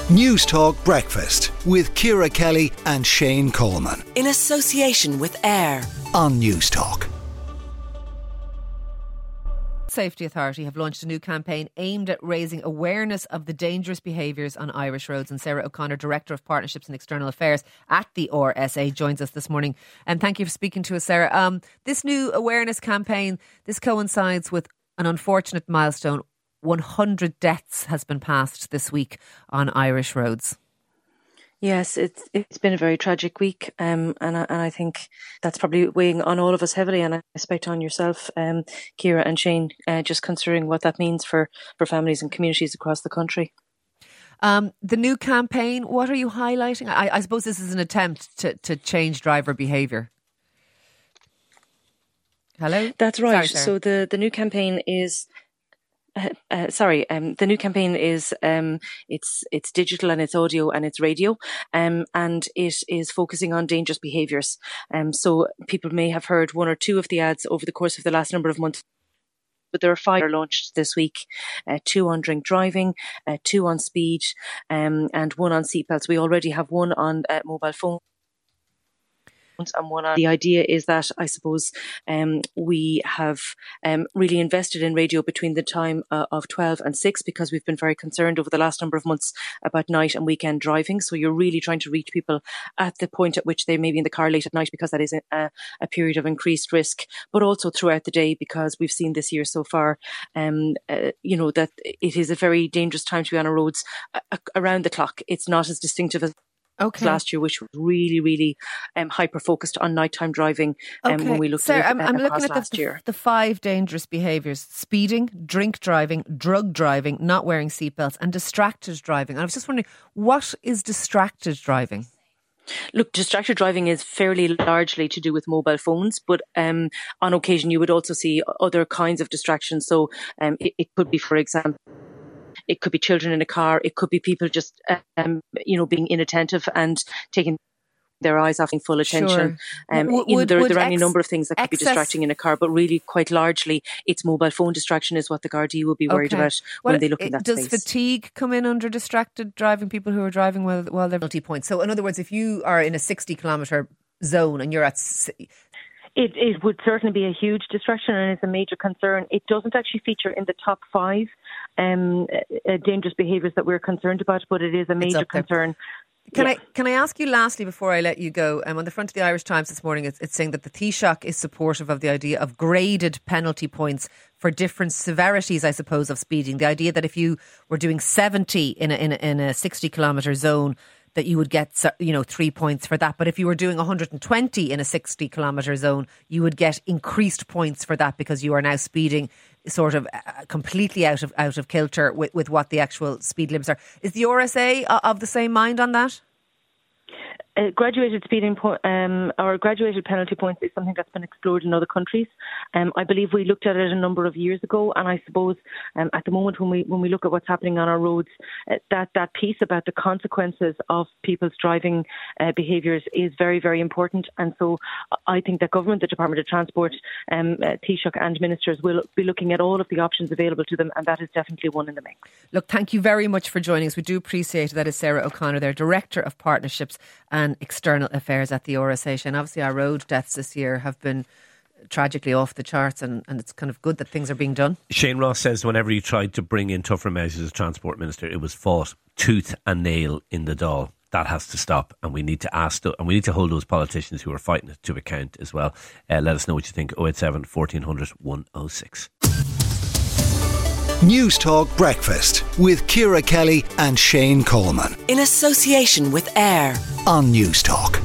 News Talk Breakfast with Ciara Kelly and Shane Coleman. In association with AIR On News Talk. Safety Authority have launched a new campaign aimed at raising awareness of the dangerous behaviours on Irish roads. And Sarah O'Connor, Director of Partnerships and External Affairs at the RSA, joins us this morning. And thank you for speaking to us, Sarah. This new awareness campaign, this coincides with an unfortunate milestone. 100 deaths has been passed this week on Irish roads. Yes, it's been a very tragic week, and I think that's probably weighing on all of us heavily, and I expect on yourself, Ciara and Shane, just considering what that means for families and communities across the country. The new campaign, what are you highlighting? I suppose this is an attempt to change driver behaviour. Hello? That's right. Sorry, so the new campaign is... the new campaign is it's digital and it's audio and it's radio, and it is focusing on dangerous behaviours. So people may have heard one or two of the ads over the course of the last number of months, but there are 5 launched this week: 2 on drink driving, 2 on speed, and 1 on seatbelts. We already have 1 on mobile phone. And one on. The idea is that, I suppose, we have really invested in radio between the time of 12 and 6, because we've been very concerned over the last number of months about night and weekend driving. So you're really trying to reach people at the point at which they may be in the car late at night, because that is a period of increased risk, but also throughout the day, because we've seen this year so far, that it is a very dangerous time to be on our roads around the clock. It's not as distinctive as last year, which was really, really hyper-focused on nighttime driving when we looked at it I'm looking at last year. The 5 dangerous behaviours: speeding, drink driving, drug driving, not wearing seatbelts, and distracted driving. And I was just wondering, what is distracted driving? Look, distracted driving is fairly largely to do with mobile phones, but on occasion you would also see other kinds of distractions. So it could be, for example, it could be children in a car. It could be people just, being inattentive and taking their eyes off full attention. Sure. There are any number of things that could be distracting in a car, but really, quite largely, it's mobile phone distraction is what the Gardaí will be worried about when they look in that space. Does fatigue come in under distracted driving? People who are driving while they're penalty points. So, in other words, if you are in a 60-kilometre zone and you're at... It would certainly be a huge distraction, and it's a major concern. It doesn't actually feature in the top 5 dangerous behaviours that we're concerned about, but it is a major concern. Can I ask you lastly, before I let you go, on the front of the Irish Times this morning, it's saying that the Taoiseach is supportive of the idea of graded penalty points for different severities, I suppose, of speeding. The idea that if you were doing 70 in a 60-kilometre zone, that you would get 3 points for that. But if you were doing 120 in a 60-kilometre zone, you would get increased points for that, because you are now speeding sort of completely out of kilter with what the actual speed limits are. Is the RSA of the same mind on that? Graduated speeding or graduated penalty points is something that's been explored in other countries. I believe we looked at it a number of years ago, and I suppose at the moment when we look at what's happening on our roads, that piece about the consequences of people's driving behaviours is very, very important. And so I think that government, the Department of Transport, Taoiseach and ministers will be looking at all of the options available to them, and that is definitely one in the mix. Look, thank you very much for joining us. We do appreciate it. That is Sarah O'Connor, their Director of Partnerships and External Affairs at the RSA. And obviously our road deaths this year have been tragically off the charts, and it's kind of good that things are being done. Shane Ross says whenever he tried to bring in tougher measures as Transport Minister, it was fought tooth and nail in the Dáil. That has to stop, and we need to hold those politicians who are fighting it to account as well. Let us know what you think. 087 1400 106. News Talk Breakfast with Ciara Kelly and Shane Coleman. in association with AIR On News Talk.